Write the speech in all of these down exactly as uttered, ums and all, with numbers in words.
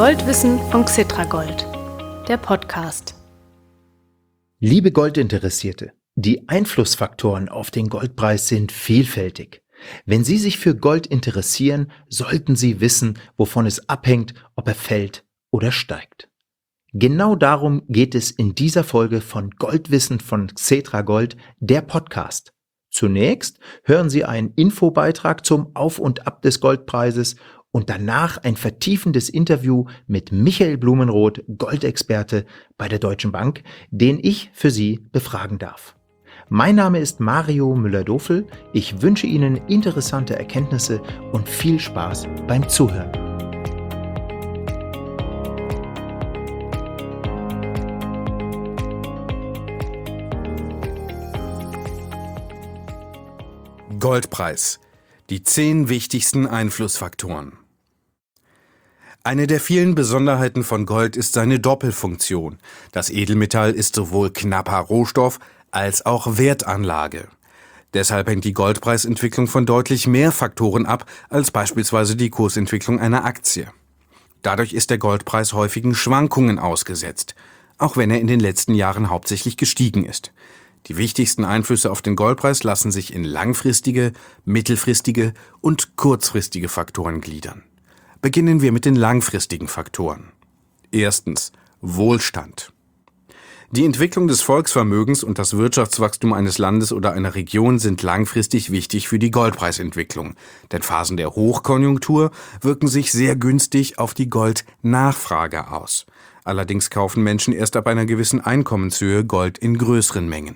Goldwissen von Xetragold, der Podcast. Liebe Goldinteressierte, die Einflussfaktoren auf den Goldpreis sind vielfältig. Wenn Sie sich für Gold interessieren, sollten Sie wissen, wovon es abhängt, ob er fällt oder steigt. Genau darum geht es in dieser Folge von Goldwissen von Xetragold, der Podcast. Zunächst hören Sie einen Infobeitrag zum Auf und Ab des Goldpreises und danach ein vertiefendes Interview mit Michael Blumenroth, Goldexperte bei der Deutschen Bank, den ich für Sie befragen darf. Mein Name ist Mario Müller-Dofel. Ich wünsche Ihnen interessante Erkenntnisse und viel Spaß beim Zuhören. Goldpreis. Die zehn wichtigsten Einflussfaktoren. Eine der vielen Besonderheiten von Gold ist seine Doppelfunktion. Das Edelmetall ist sowohl knapper Rohstoff als auch Wertanlage. Deshalb hängt die Goldpreisentwicklung von deutlich mehr Faktoren ab als beispielsweise die Kursentwicklung einer Aktie. Dadurch ist der Goldpreis häufigen Schwankungen ausgesetzt, auch wenn er in den letzten Jahren hauptsächlich gestiegen ist. Die wichtigsten Einflüsse auf den Goldpreis lassen sich in langfristige, mittelfristige und kurzfristige Faktoren gliedern. Beginnen wir mit den langfristigen Faktoren. Erstens, Wohlstand. Die Entwicklung des Volksvermögens und das Wirtschaftswachstum eines Landes oder einer Region sind langfristig wichtig für die Goldpreisentwicklung, denn Phasen der Hochkonjunktur wirken sich sehr günstig auf die Goldnachfrage aus. Allerdings kaufen Menschen erst ab einer gewissen Einkommenshöhe Gold in größeren Mengen.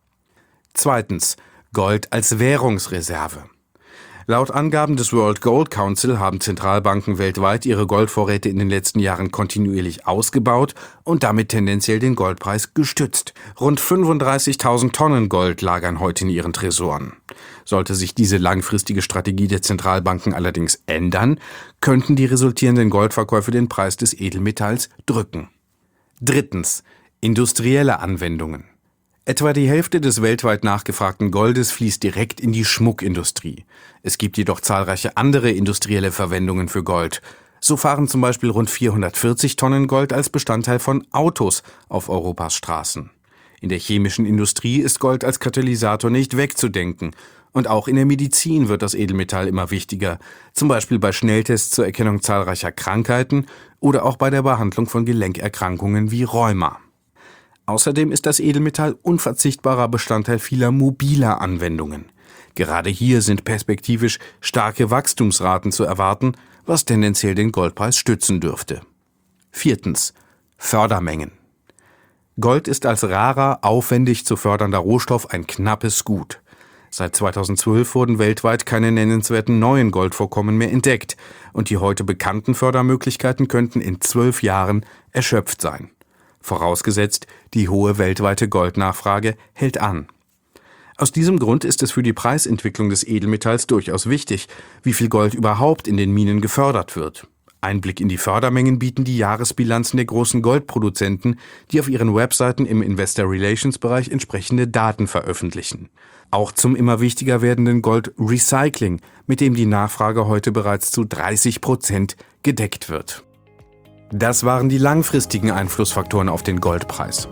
Zweitens, Gold als Währungsreserve. Laut Angaben des World Gold Council haben Zentralbanken weltweit ihre Goldvorräte in den letzten Jahren kontinuierlich ausgebaut und damit tendenziell den Goldpreis gestützt. Rund fünfunddreißigtausend Tonnen Gold lagern heute in ihren Tresoren. Sollte sich diese langfristige Strategie der Zentralbanken allerdings ändern, könnten die resultierenden Goldverkäufe den Preis des Edelmetalls drücken. Drittens, industrielle Anwendungen. Etwa die Hälfte des weltweit nachgefragten Goldes fließt direkt in die Schmuckindustrie. Es gibt jedoch zahlreiche andere industrielle Verwendungen für Gold. So fahren zum Beispiel rund vierhundertvierzig Tonnen Gold als Bestandteil von Autos auf Europas Straßen. In der chemischen Industrie ist Gold als Katalysator nicht wegzudenken. Und auch in der Medizin wird das Edelmetall immer wichtiger, zum Beispiel bei Schnelltests zur Erkennung zahlreicher Krankheiten oder auch bei der Behandlung von Gelenkerkrankungen wie Rheuma. Außerdem ist das Edelmetall unverzichtbarer Bestandteil vieler mobiler Anwendungen. Gerade hier sind perspektivisch starke Wachstumsraten zu erwarten, was tendenziell den Goldpreis stützen dürfte. Viertens, Fördermengen. Gold ist als rarer, aufwendig zu fördernder Rohstoff ein knappes Gut. Seit zweitausendzwölf wurden weltweit keine nennenswerten neuen Goldvorkommen mehr entdeckt und die heute bekannten Fördermöglichkeiten könnten in zwölf Jahren erschöpft sein. Vorausgesetzt, die hohe weltweite Goldnachfrage hält an. Aus diesem Grund ist es für die Preisentwicklung des Edelmetalls durchaus wichtig, wie viel Gold überhaupt in den Minen gefördert wird. Einblick in die Fördermengen bieten die Jahresbilanzen der großen Goldproduzenten, die auf ihren Webseiten im Investor Relations Bereich entsprechende Daten veröffentlichen. Auch zum immer wichtiger werdenden Goldrecycling, mit dem die Nachfrage heute bereits zu dreißig Prozent gedeckt wird. Das waren die langfristigen Einflussfaktoren auf den Goldpreis.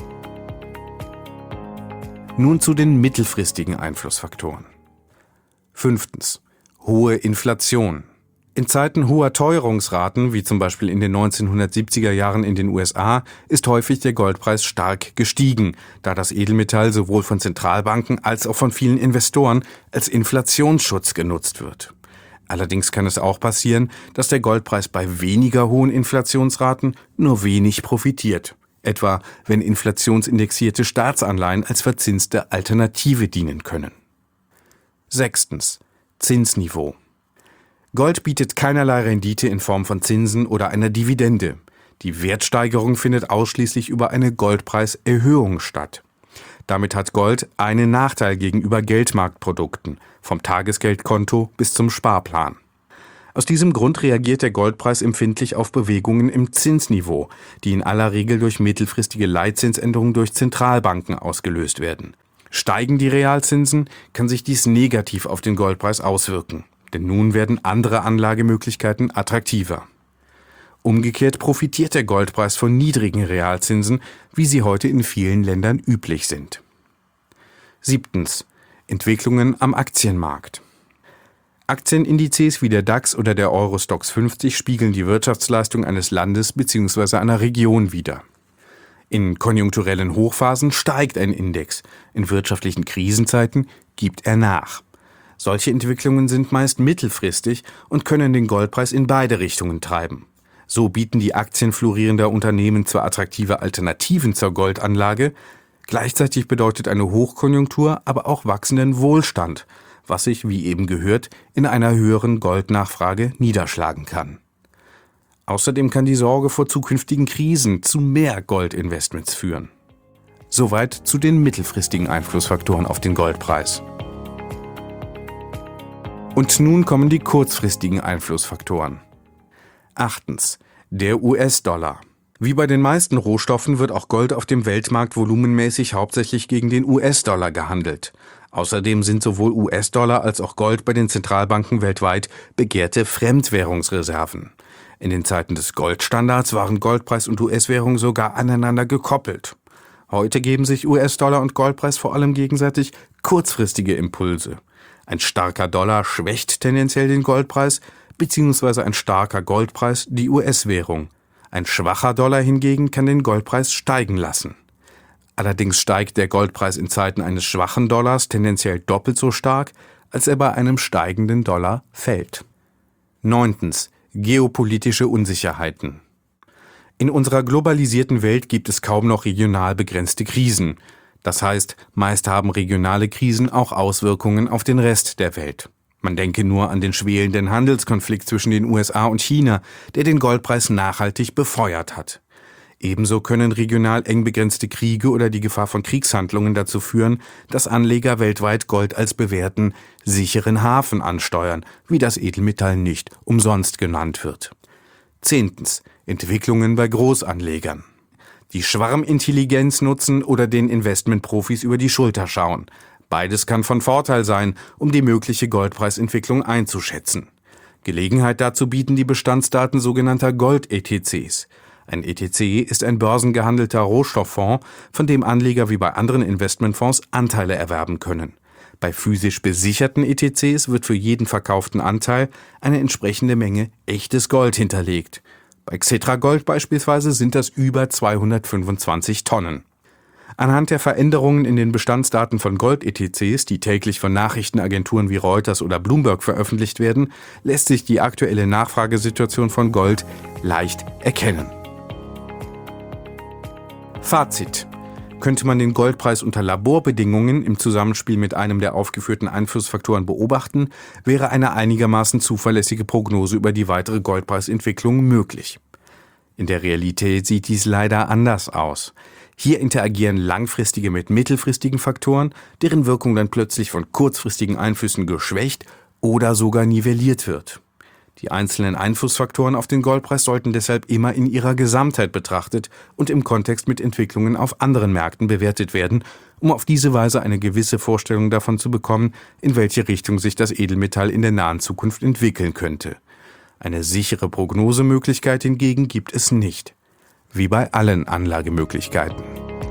Nun zu den mittelfristigen Einflussfaktoren. Fünftens. Hohe Inflation. In Zeiten hoher Teuerungsraten, wie zum Beispiel in den neunzehnhundertsiebziger Jahren in den U S A, ist häufig der Goldpreis stark gestiegen, da das Edelmetall sowohl von Zentralbanken als auch von vielen Investoren als Inflationsschutz genutzt wird. Allerdings kann es auch passieren, dass der Goldpreis bei weniger hohen Inflationsraten nur wenig profitiert. Etwa, wenn inflationsindexierte Staatsanleihen als verzinste Alternative dienen können. Sechstens. Zinsniveau. Gold bietet keinerlei Rendite in Form von Zinsen oder einer Dividende. Die Wertsteigerung findet ausschließlich über eine Goldpreiserhöhung statt. Damit hat Gold einen Nachteil gegenüber Geldmarktprodukten, vom Tagesgeldkonto bis zum Sparplan. Aus diesem Grund reagiert der Goldpreis empfindlich auf Bewegungen im Zinsniveau, die in aller Regel durch mittelfristige Leitzinsänderungen durch Zentralbanken ausgelöst werden. Steigen die Realzinsen, kann sich dies negativ auf den Goldpreis auswirken, denn nun werden andere Anlagemöglichkeiten attraktiver. Umgekehrt profitiert der Goldpreis von niedrigen Realzinsen, wie sie heute in vielen Ländern üblich sind. Siebtens. Entwicklungen am Aktienmarkt. Aktienindizes wie der DAX oder der Euro Stoxx fünfzig spiegeln die Wirtschaftsleistung eines Landes bzw. einer Region wider. In konjunkturellen Hochphasen steigt ein Index, in wirtschaftlichen Krisenzeiten gibt er nach. Solche Entwicklungen sind meist mittelfristig und können den Goldpreis in beide Richtungen treiben. So bieten die Aktien florierender Unternehmen zwar attraktive Alternativen zur Goldanlage, gleichzeitig bedeutet eine Hochkonjunktur aber auch wachsenden Wohlstand, was sich, wie eben gehört, in einer höheren Goldnachfrage niederschlagen kann. Außerdem kann die Sorge vor zukünftigen Krisen zu mehr Goldinvestments führen. Soweit zu den mittelfristigen Einflussfaktoren auf den Goldpreis. Und nun kommen die kurzfristigen Einflussfaktoren. Achtens. Der U S-Dollar. Wie bei den meisten Rohstoffen wird auch Gold auf dem Weltmarkt volumenmäßig hauptsächlich gegen den U S-Dollar gehandelt. Außerdem sind sowohl U S-Dollar als auch Gold bei den Zentralbanken weltweit begehrte Fremdwährungsreserven. In den Zeiten des Goldstandards waren Goldpreis und U S-Währung sogar aneinander gekoppelt. Heute geben sich U S-Dollar und Goldpreis vor allem gegenseitig kurzfristige Impulse. Ein starker Dollar schwächt tendenziell den Goldpreis, beziehungsweise ein starker Goldpreis die U S-Währung. Ein schwacher Dollar hingegen kann den Goldpreis steigen lassen. Allerdings steigt der Goldpreis in Zeiten eines schwachen Dollars tendenziell doppelt so stark, als er bei einem steigenden Dollar fällt. Neuntens. Geopolitische Unsicherheiten. In unserer globalisierten Welt gibt es kaum noch regional begrenzte Krisen. Das heißt, meist haben regionale Krisen auch Auswirkungen auf den Rest der Welt. Man denke nur an den schwelenden Handelskonflikt zwischen den U S A und China, der den Goldpreis nachhaltig befeuert hat. Ebenso können regional eng begrenzte Kriege oder die Gefahr von Kriegshandlungen dazu führen, dass Anleger weltweit Gold als bewährten, sicheren Hafen ansteuern, wie das Edelmetall nicht umsonst genannt wird. Zehntens. Entwicklungen bei Großanlegern. Die Schwarmintelligenz nutzen oder den Investmentprofis über die Schulter schauen. Beides kann von Vorteil sein, um die mögliche Goldpreisentwicklung einzuschätzen. Gelegenheit dazu bieten die Bestandsdaten sogenannter Gold-E T Cs. Ein E T C ist ein börsengehandelter Rohstofffonds, von dem Anleger wie bei anderen Investmentfonds Anteile erwerben können. Bei physisch besicherten E T Cs wird für jeden verkauften Anteil eine entsprechende Menge echtes Gold hinterlegt. Bei Xetra Gold beispielsweise sind das über zweihundertfünfundzwanzig Tonnen. Anhand der Veränderungen in den Bestandsdaten von Gold-E T Cs, die täglich von Nachrichtenagenturen wie Reuters oder Bloomberg veröffentlicht werden, lässt sich die aktuelle Nachfragesituation von Gold leicht erkennen. Fazit. Könnte man den Goldpreis unter Laborbedingungen im Zusammenspiel mit einem der aufgeführten Einflussfaktoren beobachten, wäre eine einigermaßen zuverlässige Prognose über die weitere Goldpreisentwicklung möglich. In der Realität sieht dies leider anders aus. Hier interagieren langfristige mit mittelfristigen Faktoren, deren Wirkung dann plötzlich von kurzfristigen Einflüssen geschwächt oder sogar nivelliert wird. Die einzelnen Einflussfaktoren auf den Goldpreis sollten deshalb immer in ihrer Gesamtheit betrachtet und im Kontext mit Entwicklungen auf anderen Märkten bewertet werden, um auf diese Weise eine gewisse Vorstellung davon zu bekommen, in welche Richtung sich das Edelmetall in der nahen Zukunft entwickeln könnte. Eine sichere Prognosemöglichkeit hingegen gibt es nicht. Wie bei allen Anlagemöglichkeiten.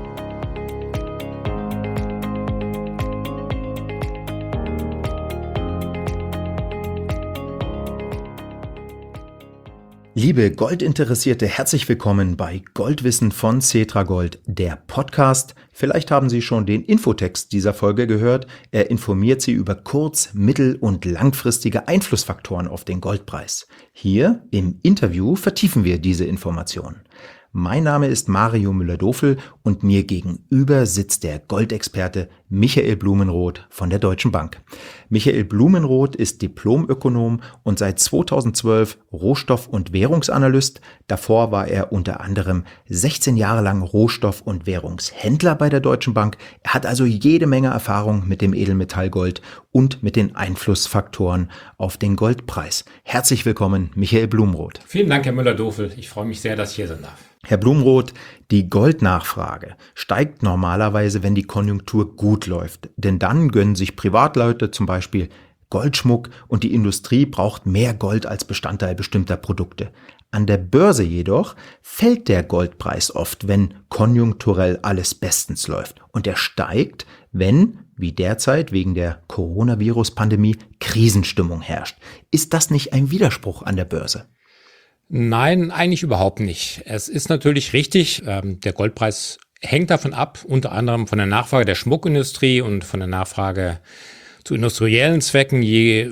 Liebe Goldinteressierte, herzlich willkommen bei Goldwissen von Xetra Gold, der Podcast. Vielleicht haben Sie schon den Infotext dieser Folge gehört. Er informiert Sie über kurz-, mittel- und langfristige Einflussfaktoren auf den Goldpreis. Hier im Interview vertiefen wir diese Informationen. Mein Name ist Mario Müller-Dofel und mir gegenüber sitzt der Goldexperte Michael Blumenroth von der Deutschen Bank. Michael Blumenroth ist Diplomökonom und seit zweitausendzwölf Rohstoff- und Währungsanalyst. Davor war er unter anderem sechzehn Jahre lang Rohstoff- und Währungshändler bei der Deutschen Bank. Er hat also jede Menge Erfahrung mit dem Edelmetall Gold und mit den Einflussfaktoren auf den Goldpreis. Herzlich willkommen, Michael Blumenroth. Vielen Dank, Herr Müller-Dofel. Ich freue mich sehr, dass ich hier sein darf. Herr Blumenroth, die Goldnachfrage steigt normalerweise, wenn die Konjunktur gut läuft. Denn dann gönnen sich Privatleute zum Beispiel Goldschmuck und die Industrie braucht mehr Gold als Bestandteil bestimmter Produkte. An der Börse jedoch fällt der Goldpreis oft, wenn konjunkturell alles bestens läuft. Und er steigt, wenn, wie derzeit wegen der Coronavirus-Pandemie, Krisenstimmung herrscht. Ist das nicht ein Widerspruch an der Börse? Nein, eigentlich überhaupt nicht. Es ist natürlich richtig, ähm, der Goldpreis hängt davon ab, unter anderem von der Nachfrage der Schmuckindustrie und von der Nachfrage zu industriellen Zwecken. Je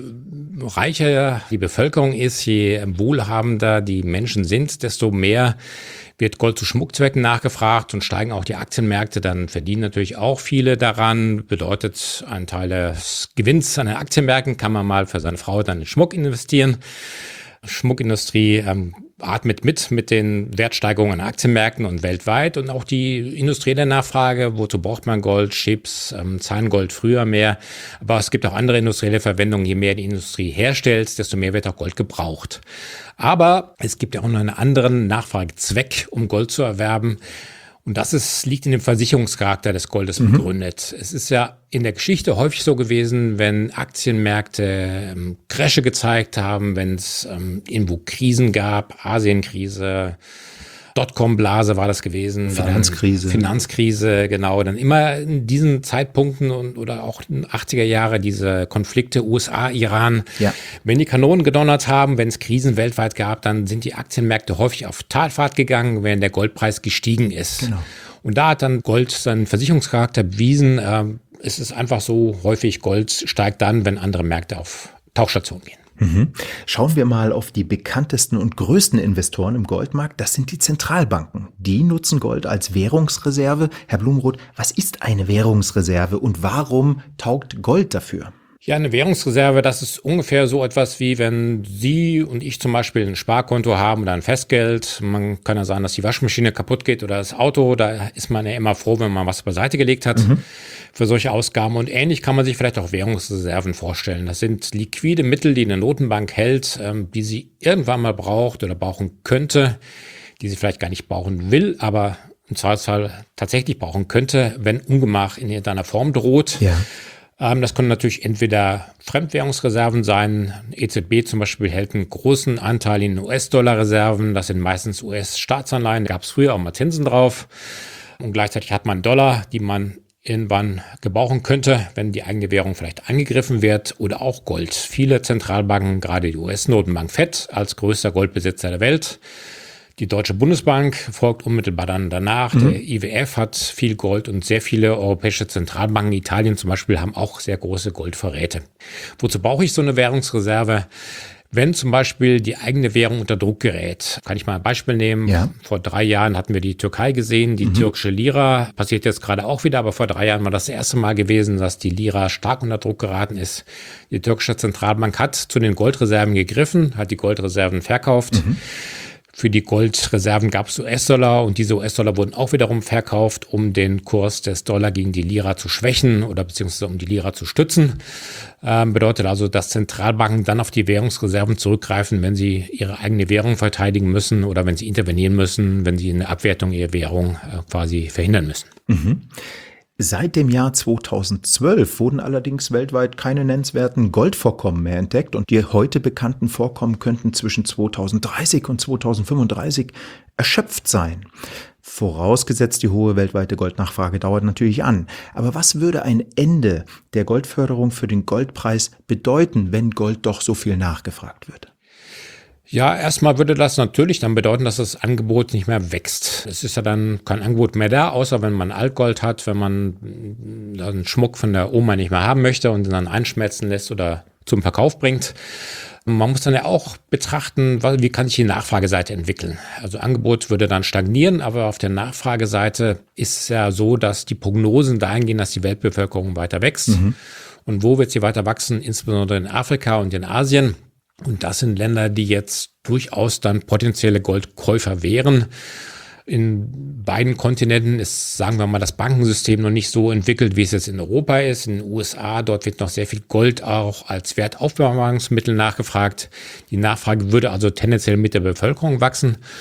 reicher die Bevölkerung ist, je wohlhabender die Menschen sind, desto mehr wird Gold zu Schmuckzwecken nachgefragt und steigen auch die Aktienmärkte. Dann verdienen natürlich auch viele daran. Bedeutet, ein Teil des Gewinns an den Aktienmärkten kann man mal für seine Frau dann in Schmuck investieren. Schmuckindustrie ähm, atmet mit mit den Wertsteigerungen an Aktienmärkten und weltweit und auch die industrielle Nachfrage, wozu braucht man Gold, Chips, ähm, Zahngold früher mehr, aber es gibt auch andere industrielle Verwendungen, je mehr die Industrie herstellt, desto mehr wird auch Gold gebraucht. Aber es gibt ja auch noch einen anderen Nachfragezweck, um Gold zu erwerben. Und das ist, liegt in dem Versicherungscharakter des Goldes mhm. begründet. Es ist ja in der Geschichte häufig so gewesen, wenn Aktienmärkte ähm, Crashe gezeigt haben, wenn es ähm, irgendwo Krisen gab, Asienkrise, Dotcom-Blase war das gewesen. Finanzkrise. Finanzkrise, genau. Dann immer in diesen Zeitpunkten und oder auch in den achtziger Jahre diese Konflikte U S A, Iran. Ja. Wenn die Kanonen gedonnert haben, wenn es Krisen weltweit gab, dann sind die Aktienmärkte häufig auf Talfahrt gegangen, wenn der Goldpreis gestiegen ist. Genau. Und da hat dann Gold seinen Versicherungscharakter bewiesen. Ähm, es ist einfach so häufig, Gold steigt dann, wenn andere Märkte auf Tauchstation gehen. Mhm. Schauen wir mal auf die bekanntesten und größten Investoren im Goldmarkt. Das sind die Zentralbanken. Die nutzen Gold als Währungsreserve. Herr Blumroth, was ist eine Währungsreserve und warum taugt Gold dafür? Ja, eine Währungsreserve, das ist ungefähr so etwas wie wenn Sie und ich zum Beispiel ein Sparkonto haben oder ein Festgeld. Man kann ja sagen, dass die Waschmaschine kaputt geht oder das Auto. Da ist man ja immer froh, wenn man was beiseite gelegt hat mhm. für solche Ausgaben. Und ähnlich kann man sich vielleicht auch Währungsreserven vorstellen. Das sind liquide Mittel, die eine Notenbank hält, ähm, die sie irgendwann mal braucht oder brauchen könnte, die sie vielleicht gar nicht brauchen will, aber im Zweifelsfall tatsächlich brauchen könnte, wenn Ungemach in irgendeiner Form droht. Ja. Das können natürlich entweder Fremdwährungsreserven sein. E Z B zum Beispiel hält einen großen Anteil in U S-Dollar-Reserven. Das sind meistens U S-Staatsanleihen. Da gab es früher auch mal Zinsen drauf. Und gleichzeitig hat man Dollar, die man irgendwann gebrauchen könnte, wenn die eigene Währung vielleicht angegriffen wird. Oder auch Gold. Viele Zentralbanken, gerade die U S-Notenbank Fed als größter Goldbesitzer der Welt. Die Deutsche Bundesbank folgt unmittelbar dann danach. Mhm. Der I W F hat viel Gold und sehr viele europäische Zentralbanken, Italien zum Beispiel, haben auch sehr große Goldvorräte. Wozu brauche ich so eine Währungsreserve? Wenn zum Beispiel die eigene Währung unter Druck gerät, kann ich mal ein Beispiel nehmen. Ja. Vor drei Jahren hatten wir die Türkei gesehen, die mhm. türkische Lira. Passiert jetzt gerade auch wieder, aber vor drei Jahren war das, das erste Mal gewesen, dass die Lira stark unter Druck geraten ist. Die türkische Zentralbank hat zu den Goldreserven gegriffen, hat die Goldreserven verkauft. Mhm. Für die Goldreserven gab es U S-Dollar und diese U S-Dollar wurden auch wiederum verkauft, um den Kurs des Dollar gegen die Lira zu schwächen oder beziehungsweise um die Lira zu stützen. Ähm, bedeutet also, dass Zentralbanken dann auf die Währungsreserven zurückgreifen, wenn sie ihre eigene Währung verteidigen müssen oder wenn sie intervenieren müssen, wenn sie eine Abwertung ihrer Währung äh, quasi verhindern müssen. Mhm. Seit dem Jahr zweitausendzwölf wurden allerdings weltweit keine nennenswerten Goldvorkommen mehr entdeckt und die heute bekannten Vorkommen könnten zwischen zweitausenddreißig und zweitausendfünfunddreißig erschöpft sein. Vorausgesetzt, die hohe weltweite Goldnachfrage dauert natürlich an. Aber was würde ein Ende der Goldförderung für den Goldpreis bedeuten, wenn Gold doch so viel nachgefragt wird? Ja, erstmal würde das natürlich dann bedeuten, dass das Angebot nicht mehr wächst. Es ist ja dann kein Angebot mehr da, außer wenn man Altgold hat, wenn man einen Schmuck von der Oma nicht mehr haben möchte und ihn dann einschmelzen lässt oder zum Verkauf bringt. Man muss dann ja auch betrachten, wie kann sich die Nachfrageseite entwickeln. Also Angebot würde dann stagnieren, aber auf der Nachfrageseite ist es ja so, dass die Prognosen dahin gehen, dass die Weltbevölkerung weiter wächst. Mhm. Und wo wird sie weiter wachsen? Insbesondere in Afrika und in Asien. Und das sind Länder, die jetzt durchaus dann potenzielle Goldkäufer wären. In beiden Kontinenten ist, sagen wir mal, das Bankensystem noch nicht so entwickelt, wie es jetzt in Europa ist. In den U S A, dort wird noch sehr viel Gold auch als Wertaufbewahrungsmittel nachgefragt. Die Nachfrage würde also tendenziell mit der Bevölkerung wachsen.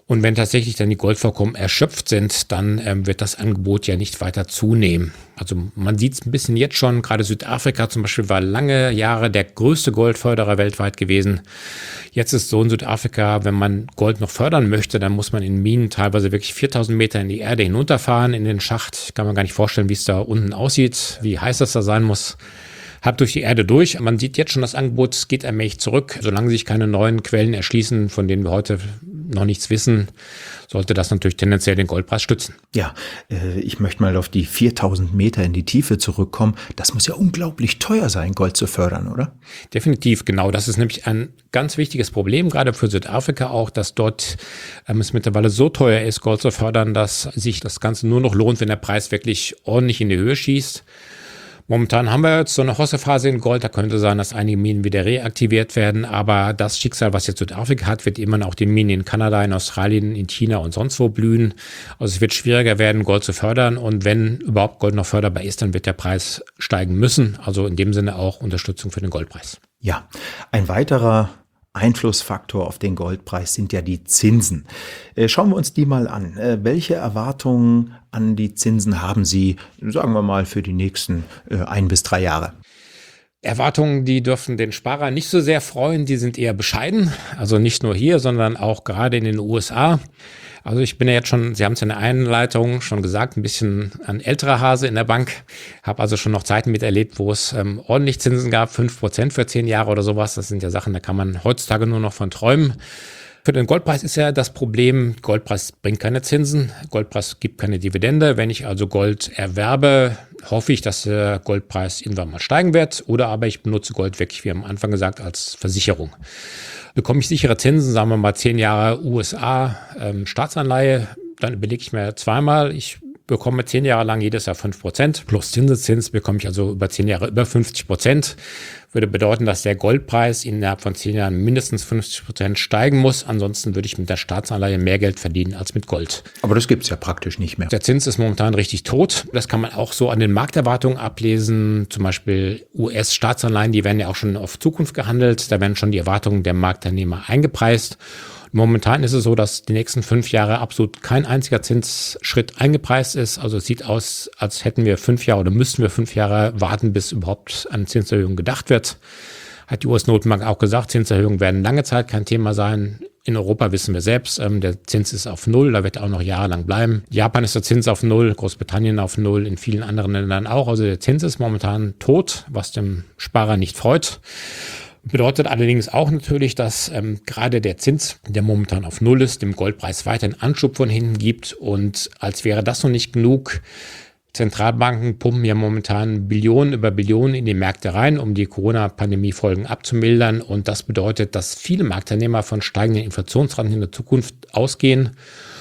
Und wenn tatsächlich dann die Goldvorkommen erschöpft sind, dann ähm, wird das Angebot ja nicht weiter zunehmen. Also man sieht es ein bisschen jetzt schon, gerade Südafrika zum Beispiel war lange Jahre der größte Goldförderer weltweit gewesen. Jetzt ist so in Südafrika, wenn man Gold noch fördern möchte, dann muss man in Minen teilweise wirklich viertausend Meter in die Erde hinunterfahren, in den Schacht. Kann man gar nicht vorstellen, wie es da unten aussieht, wie heiß das da sein muss. Hab durch die Erde durch. Man sieht jetzt schon, das Angebot geht allmählich zurück. Solange sich keine neuen Quellen erschließen, von denen wir heute noch nichts wissen, sollte das natürlich tendenziell den Goldpreis stützen. Ja, äh, ich möchte mal auf die viertausend Meter in die Tiefe zurückkommen. Das muss ja unglaublich teuer sein, Gold zu fördern, oder? Definitiv, genau. Das ist nämlich ein ganz wichtiges Problem, gerade für Südafrika auch, dass dort ähm, es mittlerweile so teuer ist, Gold zu fördern, dass sich das Ganze nur noch lohnt, wenn der Preis wirklich ordentlich in die Höhe schießt. Momentan haben wir jetzt so eine Hossephase in Gold, da könnte sein, dass einige Minen wieder reaktiviert werden, aber das Schicksal, was jetzt Südafrika hat, wird immer auch den Minen in Kanada, in Australien, in China und sonst wo blühen. Also es wird schwieriger werden, Gold zu fördern, und wenn überhaupt Gold noch förderbar ist, dann wird der Preis steigen müssen. Also in dem Sinne auch Unterstützung für den Goldpreis. Ja, ein weiterer Einflussfaktor auf den Goldpreis sind ja die Zinsen. Äh, schauen wir uns die mal an. Äh, welche Erwartungen an die Zinsen haben Sie, sagen wir mal, für die nächsten äh, ein bis drei Jahre? Erwartungen, die dürfen den Sparer nicht so sehr freuen, die sind eher bescheiden. Also nicht nur hier, sondern auch gerade in den U S A. Also ich bin ja jetzt schon, Sie haben es in der Einleitung schon gesagt, ein bisschen ein älterer Hase in der Bank. Habe also schon noch Zeiten miterlebt, wo es ähm, ordentlich Zinsen gab, fünf Prozent für zehn Jahre oder sowas. Das sind ja Sachen, da kann man heutzutage nur noch von träumen. Für den Goldpreis ist ja das Problem, Goldpreis bringt keine Zinsen, Goldpreis gibt keine Dividende. Wenn ich also Gold erwerbe, hoffe ich, dass der Goldpreis irgendwann mal steigen wird, oder aber ich benutze Gold wirklich, wie am Anfang gesagt, als Versicherung. Bekomme ich sichere Zinsen, sagen wir mal zehn Jahre U S A ähm, Staatsanleihe, dann überlege ich mir zweimal, ich bekomme zehn Jahre lang jedes Jahr fünf Prozent plus Zinseszins, bekomme ich also über zehn Jahre über fünfzig Prozent. Würde bedeuten, dass der Goldpreis innerhalb von zehn Jahren mindestens fünfzig Prozent steigen muss. Ansonsten würde ich mit der Staatsanleihe mehr Geld verdienen als mit Gold. Aber das gibt es ja praktisch nicht mehr. Der Zins ist momentan richtig tot. Das kann man auch so an den Markterwartungen ablesen. Zum Beispiel U S-Staatsanleihen, die werden ja auch schon auf Zukunft gehandelt. Da werden schon die Erwartungen der Marktteilnehmer eingepreist. Momentan ist es so, dass die nächsten fünf Jahre absolut kein einziger Zinsschritt eingepreist ist. Also es sieht aus, als hätten wir fünf Jahre oder müssten wir fünf Jahre warten, bis überhaupt an Zinserhöhungen gedacht wird. Hat die U S-Notenbank auch gesagt, Zinserhöhungen werden lange Zeit kein Thema sein. In Europa wissen wir selbst, ähm, der Zins ist auf Null, da wird er auch noch jahrelang bleiben. Japan ist der Zins auf Null, Großbritannien auf Null, in vielen anderen Ländern auch. Also der Zins ist momentan tot, was dem Sparer nicht freut. Bedeutet allerdings auch natürlich, dass ähm, gerade der Zins, der momentan auf Null ist, dem Goldpreis weiterhin Anschub von hinten gibt. Und als wäre das noch nicht genug, Zentralbanken pumpen ja momentan Billionen über Billionen in die Märkte rein, um die Corona-Pandemie-Folgen abzumildern. Und das bedeutet, dass viele Marktteilnehmer von steigenden Inflationsraten in der Zukunft ausgehen.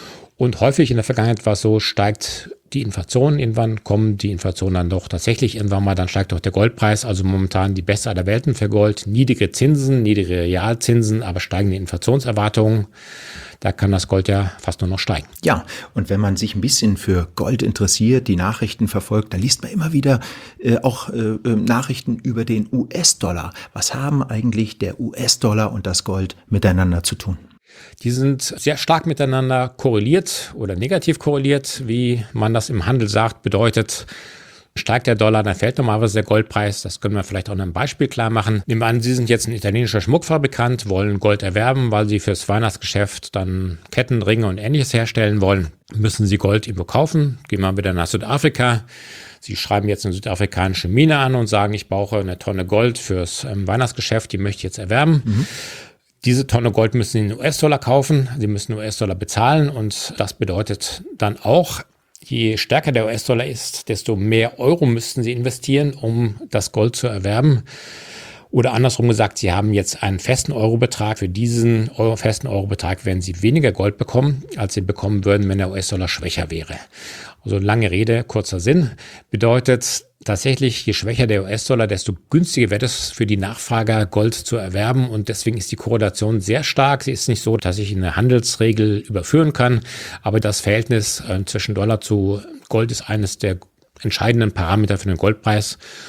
Und häufig in der Vergangenheit war es so, steigt die Inflation, irgendwann kommen die Inflation dann doch tatsächlich irgendwann mal, dann steigt doch der Goldpreis. Also momentan die beste aller Welten für Gold. Niedrige Zinsen, niedrige Realzinsen, aber steigende Inflationserwartungen. Da kann das Gold ja fast nur noch steigen. Ja, und wenn man sich ein bisschen für Gold interessiert, die Nachrichten verfolgt, dann liest man immer wieder äh, auch äh, Nachrichten über den U S-Dollar. Was haben eigentlich der U S-Dollar und das Gold miteinander zu tun? Die sind sehr stark miteinander korreliert oder negativ korreliert, wie man das im Handel sagt, bedeutet, steigt der Dollar, dann fällt normalerweise der Goldpreis. Das können wir vielleicht auch in einem Beispiel klar machen. Nehmen wir an, Sie sind jetzt ein italienischer Schmuckfabrikant, wollen Gold erwerben, weil Sie fürs Weihnachtsgeschäft dann Ketten, Ringe und Ähnliches herstellen wollen. Müssen Sie Gold irgendwo kaufen? Gehen wir wieder nach Südafrika. Sie schreiben jetzt eine südafrikanische Mine an und sagen, ich brauche eine Tonne Gold fürs ähm, Weihnachtsgeschäft, die möchte ich jetzt erwerben. Mhm. Diese Tonne Gold müssen Sie in U S-Dollar kaufen, Sie müssen U S-Dollar bezahlen, und das bedeutet dann auch, je stärker der U S-Dollar ist, desto mehr Euro müssten Sie investieren, um das Gold zu erwerben. Oder andersrum gesagt, Sie haben jetzt einen festen Eurobetrag. Für diesen Euro, festen Eurobetrag werden Sie weniger Gold bekommen, als Sie bekommen würden, wenn der U S-Dollar schwächer wäre. Also lange Rede, kurzer Sinn, bedeutet tatsächlich, je schwächer der U S-Dollar, desto günstiger wird es für die Nachfrager, Gold zu erwerben, und deswegen ist die Korrelation sehr stark. Sie ist nicht so, dass ich eine Handelsregel überführen kann, aber das Verhältnis äh, zwischen Dollar zu Gold ist eines der entscheidenden Parameter für den Goldpreis.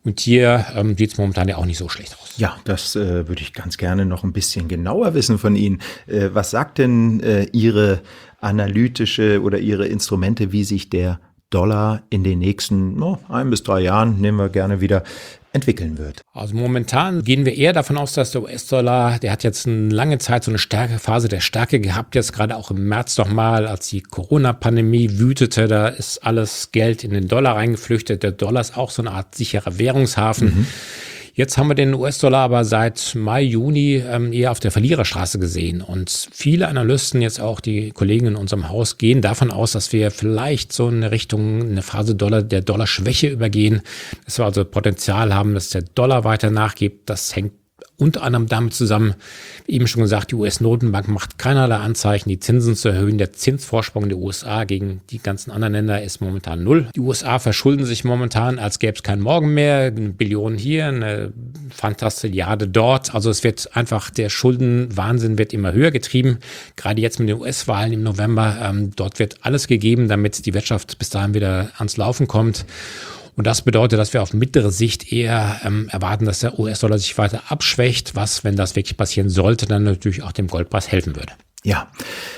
Und hier ähm, sieht es momentan ja auch nicht so schlecht aus. Ja, das äh, würde ich ganz gerne noch ein bisschen genauer wissen von Ihnen. Äh, was sagt denn äh, Ihre analytische oder Ihre Instrumente, wie sich der Dollar in den nächsten no, ein bis drei Jahren, nehmen wir gerne wieder, entwickeln wird? Also momentan gehen wir eher davon aus, dass der U S-Dollar, der hat jetzt eine lange Zeit so eine Stärke, Phase der Stärke gehabt, jetzt gerade auch im März nochmal, als die Corona-Pandemie wütete, da ist alles Geld in den Dollar reingeflüchtet. Der Dollar ist auch so eine Art sicherer Währungshafen. Mhm. Jetzt haben wir den U S-Dollar aber seit Mai, Juni ähm, eher auf der Verliererstraße gesehen. Und viele Analysten, jetzt auch die Kollegen in unserem Haus, gehen davon aus, dass wir vielleicht so in eine Richtung, eine Phase Dollar, der Dollarschwäche übergehen. Dass wir also Potenzial haben, dass der Dollar weiter nachgibt. Das hängt unter anderem damit zusammen, wie eben schon gesagt, die U S-Notenbank macht keinerlei Anzeichen, die Zinsen zu erhöhen. Der Zinsvorsprung der U S A gegen die ganzen anderen Länder ist momentan null. Die U S A verschulden sich momentan, als gäbe es keinen Morgen mehr. Eine Billion hier, eine Fantastilliarde dort. Also es wird einfach, der Schuldenwahnsinn wird immer höher getrieben. Gerade jetzt mit den U S-Wahlen im November. Ähm, dort wird alles gegeben, damit die Wirtschaft bis dahin wieder ans Laufen kommt. Und das bedeutet, dass wir auf mittlere Sicht eher ähm, erwarten, dass der U S-Dollar sich weiter abschwächt, was, wenn das wirklich passieren sollte, dann natürlich auch dem Goldpreis helfen würde. Ja,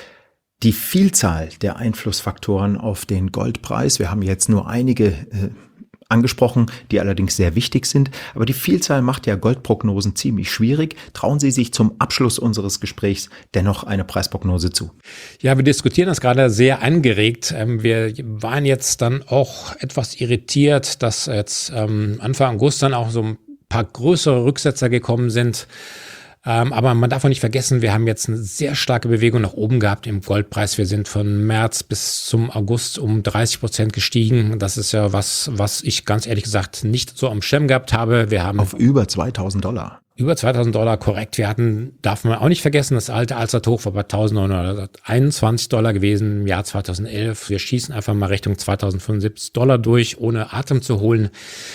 die Vielzahl der Einflussfaktoren auf den Goldpreis, wir haben jetzt nur einige äh, angesprochen, die allerdings sehr wichtig sind, aber die Vielzahl macht ja Goldprognosen ziemlich schwierig. Trauen Sie sich zum Abschluss unseres Gesprächs dennoch eine Preisprognose zu? Ja, wir diskutieren das gerade sehr angeregt. Wir waren jetzt dann auch etwas irritiert, dass jetzt Anfang August dann auch so ein paar größere Rücksetzer gekommen sind. Ähm, aber man darf auch nicht vergessen, wir haben jetzt eine sehr starke Bewegung nach oben gehabt im Goldpreis. Wir sind von März bis zum August um dreißig Prozent gestiegen. Das ist ja was, was ich ganz ehrlich gesagt nicht so am Schirm gehabt habe. Wir haben auf über zweitausend Dollar. Über zweitausend Dollar, korrekt. Wir hatten, darf man auch nicht vergessen, das alte Allzeithoch war bei eintausendneunhunderteinundzwanzig Dollar gewesen im Jahr zweitausendelf. Wir schießen einfach mal Richtung zweitausendfünfundsiebzig Dollar durch, ohne Atem zu holen.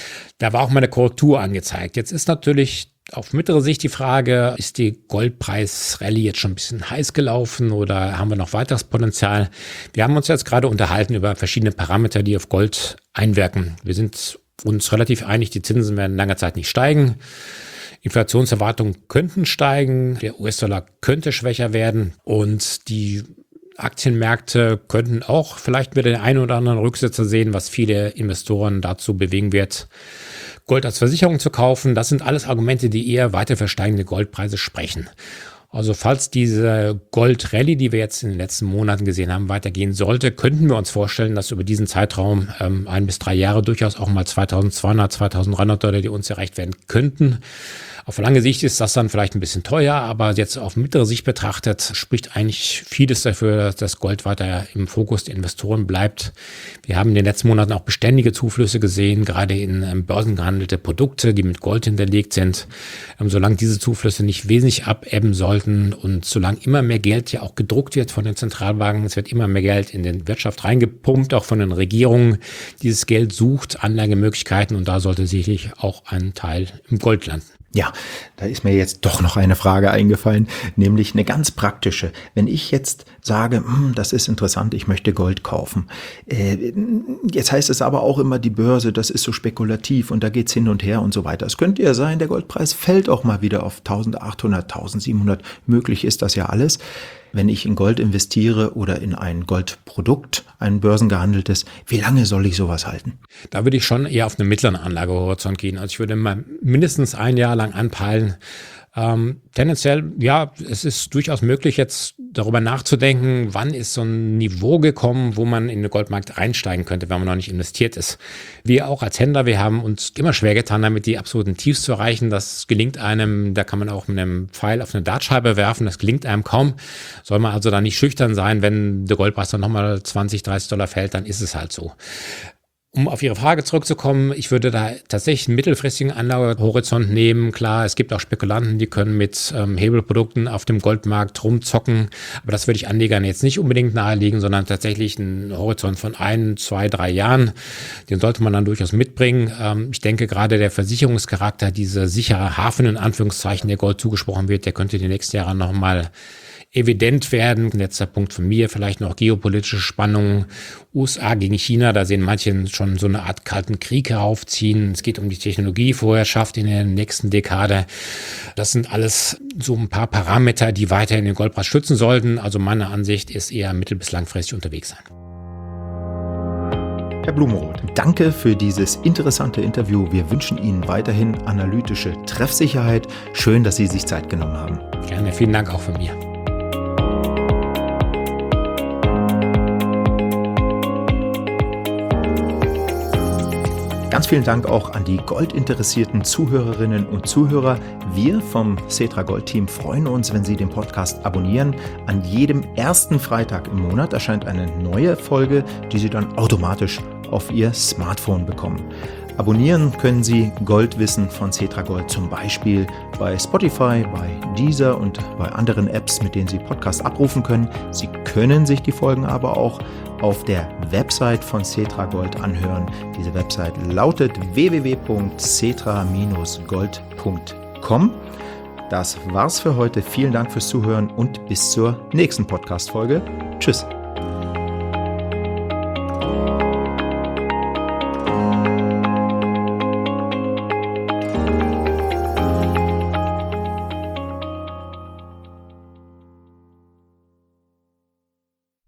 Da war auch mal eine Korrektur angezeigt. Jetzt ist natürlich auf mittlere Sicht die Frage, ist die Goldpreis-Rallye jetzt schon ein bisschen heiß gelaufen oder haben wir noch weiteres Potenzial? Wir haben uns jetzt gerade unterhalten über verschiedene Parameter, die auf Gold einwirken. Wir sind uns relativ einig, die Zinsen werden lange Zeit nicht steigen. Inflationserwartungen könnten steigen, der U S-Dollar könnte schwächer werden und die Aktienmärkte könnten auch vielleicht wieder den einen oder anderen Rücksetzer sehen, was viele Investoren dazu bewegen wird, Gold als Versicherung zu kaufen. Das sind alles Argumente, die eher weiter für steigende Goldpreise sprechen. Also falls diese Gold-Rallye, die wir jetzt in den letzten Monaten gesehen haben, weitergehen sollte, könnten wir uns vorstellen, dass über diesen Zeitraum ähm, ein bis drei Jahre durchaus auch mal zweitausendzweihundert, zweitausenddreihundert Dollar, die uns erreicht werden könnten. Auf lange Sicht ist das dann vielleicht ein bisschen teuer, aber jetzt auf mittlere Sicht betrachtet spricht eigentlich vieles dafür, dass das Gold weiter im Fokus der Investoren bleibt. Wir haben in den letzten Monaten auch beständige Zuflüsse gesehen, gerade in ähm, börsengehandelte Produkte, die mit Gold hinterlegt sind. Ähm, solange diese Zuflüsse nicht wesentlich abebben sollten und solange immer mehr Geld ja auch gedruckt wird von den Zentralbanken, es wird immer mehr Geld in die Wirtschaft reingepumpt, auch von den Regierungen. Dieses Geld sucht Anlagemöglichkeiten und da sollte sicherlich auch ein Teil im Gold landen. Ja, da ist mir jetzt doch noch eine Frage eingefallen, nämlich eine ganz praktische. Wenn ich jetzt sage, das ist interessant, ich möchte Gold kaufen. Äh, jetzt heißt es aber auch immer, die Börse, das ist so spekulativ und da geht's hin und her und so weiter. Es könnte ja sein, der Goldpreis fällt auch mal wieder auf eintausendachthundert, eintausendsiebenhundert. Möglich ist das ja alles. Wenn ich in Gold investiere oder in ein Goldprodukt, ein börsengehandeltes, wie lange soll ich sowas halten? Da würde ich schon eher auf einen mittleren Anlagehorizont gehen. Also ich würde mal mindestens ein Jahr lang anpeilen. Ähm, tendenziell, ja, es ist durchaus möglich, jetzt darüber nachzudenken, wann ist so ein Niveau gekommen, wo man in den Goldmarkt reinsteigen könnte, wenn man noch nicht investiert ist. Wir auch als Händler, wir haben uns immer schwer getan, damit die absoluten Tiefs zu erreichen. Das gelingt einem, da kann man auch mit einem Pfeil auf eine Dartscheibe werfen, das gelingt einem kaum. Soll man also da nicht schüchtern sein, wenn der Goldpreis dann nochmal zwanzig, dreißig Dollar fällt, dann ist es halt so. Um auf Ihre Frage zurückzukommen, ich würde da tatsächlich einen mittelfristigen Anlagehorizont nehmen. Klar, es gibt auch Spekulanten, die können mit ähm, Hebelprodukten auf dem Goldmarkt rumzocken. Aber das würde ich Anlegern jetzt nicht unbedingt nahelegen, sondern tatsächlich einen Horizont von ein, zwei, drei Jahren. Den sollte man dann durchaus mitbringen. Ähm, ich denke, gerade der Versicherungscharakter, dieser sichere Hafen in Anführungszeichen, der Gold zugesprochen wird, der könnte die nächsten Jahre nochmal evident werden. Letzter Punkt von mir, vielleicht noch geopolitische Spannungen, U S A gegen China, da sehen manche schon so eine Art kalten Krieg heraufziehen. Es geht um die Technologievorherrschaft in der nächsten Dekade. Das sind alles so ein paar Parameter, die weiterhin den Goldpreis schützen sollten. Also meine Ansicht ist eher mittel- bis langfristig unterwegs sein. Herr Blumenroth, danke für dieses interessante Interview. Wir wünschen Ihnen weiterhin analytische Treffsicherheit. Schön, dass Sie sich Zeit genommen haben. Gerne, vielen Dank auch von mir. Ganz vielen Dank auch an die goldinteressierten Zuhörerinnen und Zuhörer. Wir vom Xetra Gold Team freuen uns, wenn Sie den Podcast abonnieren. An jedem ersten Freitag im Monat erscheint eine neue Folge, die Sie dann automatisch auf Ihr Smartphone bekommen. Abonnieren können Sie Goldwissen von Xetra Gold zum Beispiel bei Spotify, bei Deezer und bei anderen Apps, mit denen Sie Podcasts abrufen können. Sie können sich die Folgen aber auch auf der Website von Xetra Gold anhören. Diese Website lautet w w w punkt xetra Bindestrich gold punkt com. Das war's für heute. Vielen Dank fürs Zuhören und bis zur nächsten Podcast-Folge. Tschüss.